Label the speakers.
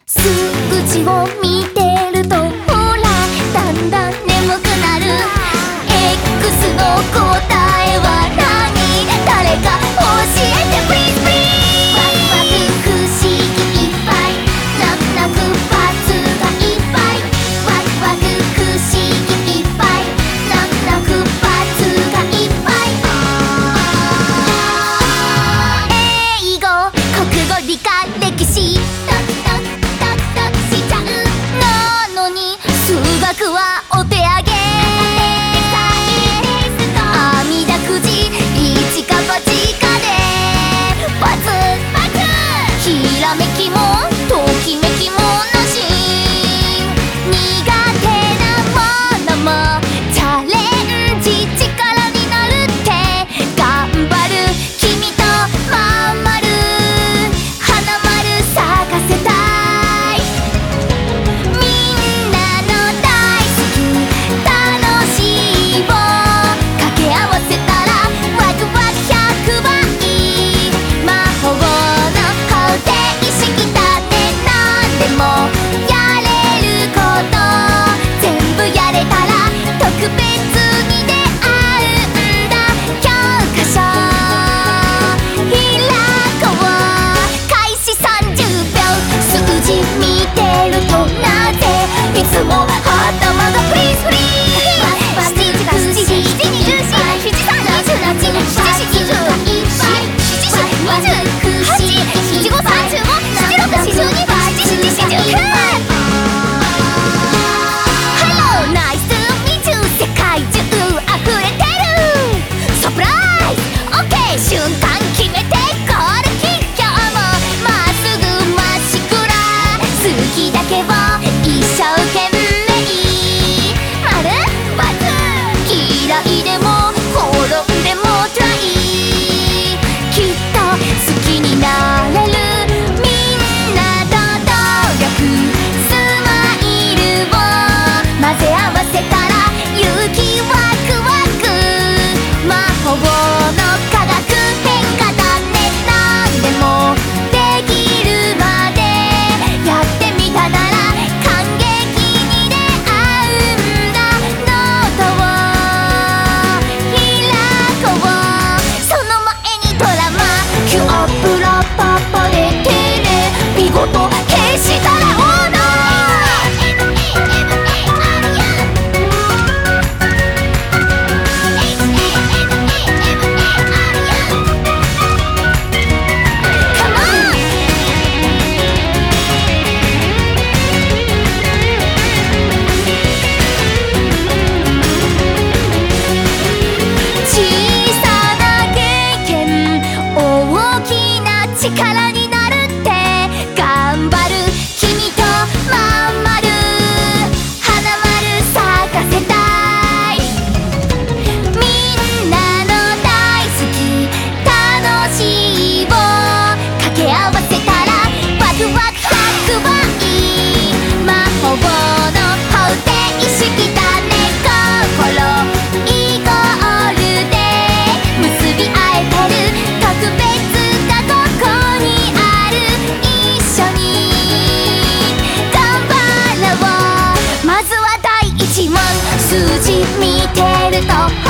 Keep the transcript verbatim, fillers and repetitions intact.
Speaker 1: 数字を見てるとほらだんだん眠くなる X の答えは何？誰か教えて Please please ワクワク不思議いっぱい泣く泣く罰がいっぱいワクワク不思議いっぱい泣く泣く罰がいっぱい英語国語理科歴史数学はお手上げあみだくじ一か八かでバツバツひらめきもときめきもなし苦手なものもチャレンジ力になるって頑張る君とまんまる花丸咲かせた力になるって頑張る君とまんまる花丸咲かせたいみんなの大好き楽しいを掛け合わせたらワクワクひゃくばい魔法の方程式だね心イコールで結び合えてる特別数字見てると